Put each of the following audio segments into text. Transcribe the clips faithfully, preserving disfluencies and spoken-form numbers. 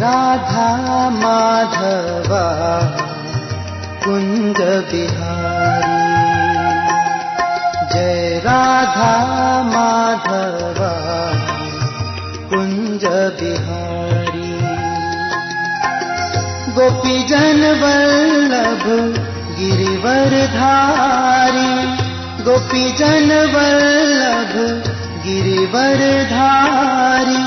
राधा माधवा कुंज बिहारी, जय राधा माधवा कुंज बिहारी। गोपी जन वल्लभ गिरिवर धारी, गोपी जन वल्लभ गिरिवर धारी।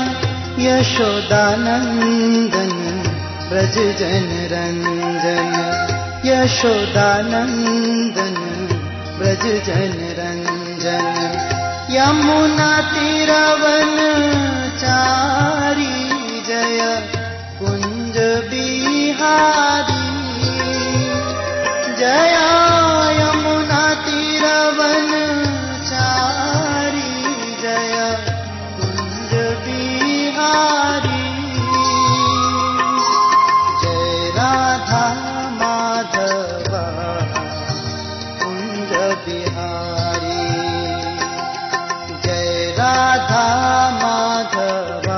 यशोदानंदन ब्रज जन रंजन, यशोदानंदन ब्रज जन रंजन। यमुना तीरवन चारी, जय कुंज बिहारी, जय यमुना तीरवन चारी, जय कुंज बिहारी। जय राधा माधवा कुंज बिहारी, जय राधा माधवा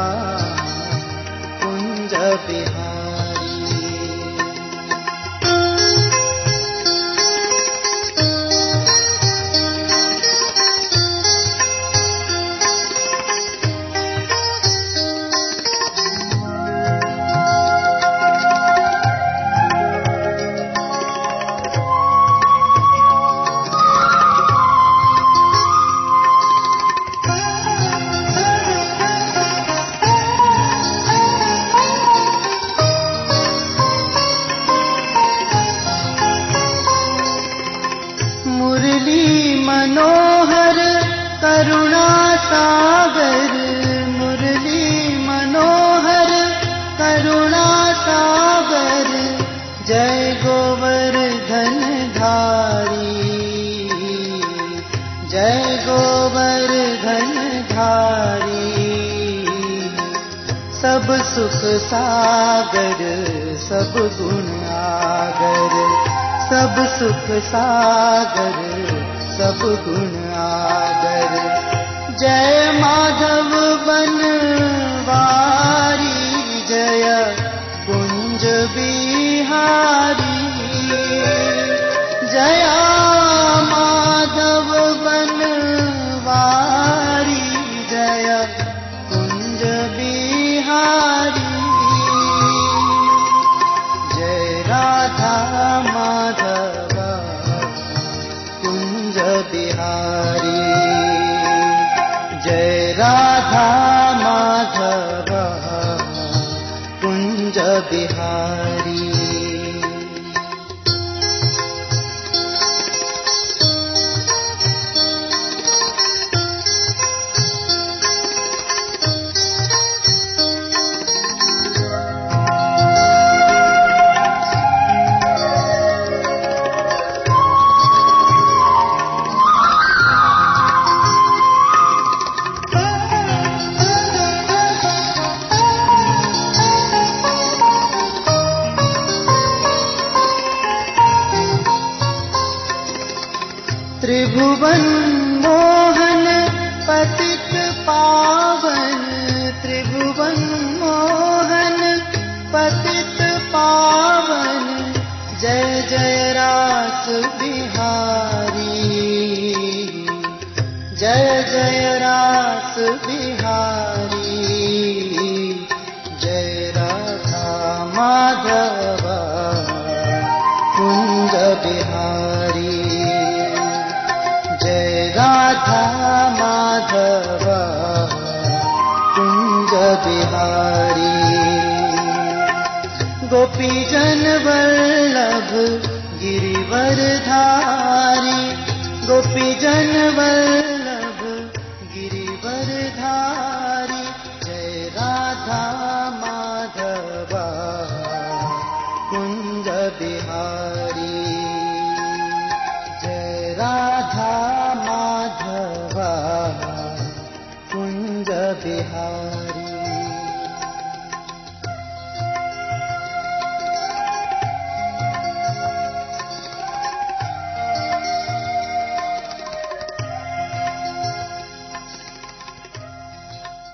कुंज बिहारी। मनोहर करुणा सागर, मुरली मनोहर करुणा सागर। जय गोवर्धन धारी, जय गोवर्धन धारी। सब सुख सागर सब गुण आगर, सब सुख सागर सब गुण आगर। जय माधव बनवारी, जय कुंज बिहारी, जय माधव बनवारी, जय कुंज बिहारी। जय राधा माधवा कुंज बिहारी, जय राधा माधवा कुंज बिहारी। त्रिभुवन मोहन पतित पावन, त्रिभुवन मोहन पतित पावन। जय जय रास बिहारी, जय जय रास बिहारी। जय राधा माधवा कुंज बिहारी, जय राधा माधवा कुंज बिहारी। गोपी जन वल्लभ गिरिवर धारी, गोपी जन वल्लभ गिरिवर धारी। जय राधा माधवा कुंज बिहारी, जय राधा माधवा कुंज बिहारी।